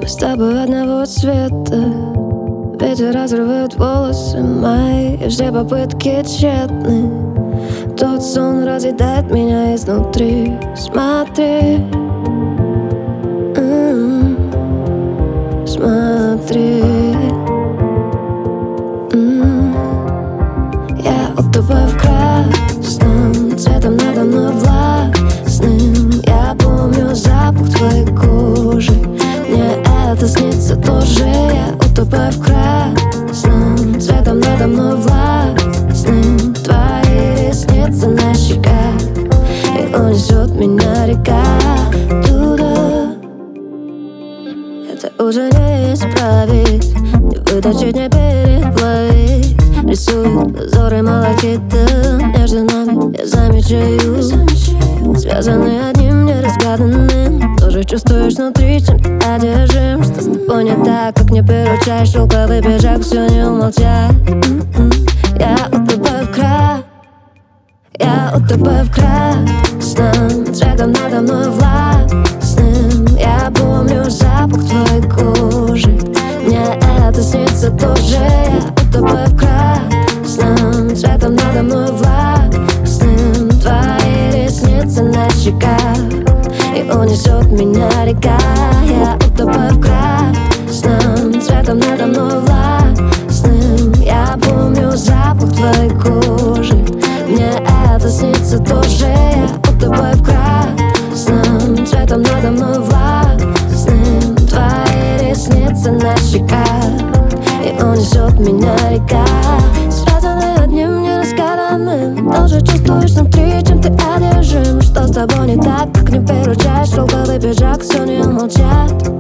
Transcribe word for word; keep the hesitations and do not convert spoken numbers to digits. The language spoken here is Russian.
Мы с тобой одного цвета, ветер разрывает волосы мои, и все попытки тщетны. Тот сон разъедает меня изнутри. Смотри, м-м, смотри, м-м. Я утопаю в красном, цветом надо мной властным. Я помню запах твоей кожи, мне это снится тоже. Я утопаю в красном, цветом надо мной властным. Твои ресницы на щеках, и унесет меня река туда. Это уже не исправить, не выточить, не переплавить. Рисует узоры малахитом между нами, я замечаю. Связаны одним неразгаданным. Тоже чувствуешь внутри, чем ты одержим. Что с тобой не так, как не приручаешь. Шелковый пиджак, все не умолчать. Я утопаю в красном, я утопаю в красном, цветом надо мной властным. Я помню запах твоей кожи, мне это снится тоже. Я утопаю в красном, цветом надо мной властным. Твои ресницы на щеках, и унесет меня река. Я утопаю в красном, цветом надо мной властным. Я помню запах твоей кожи, мне это снится тоже. Я утопаю в красном, цветом надо мной властным. Твои ресницы на щеках, и унесет меня река. Связаны одним неразгаданным. Тоже чувствуешь внутри, чем ты одержим. Что с тобой не так, как не приручаешь. Шелковый пиджак, все не умолчат.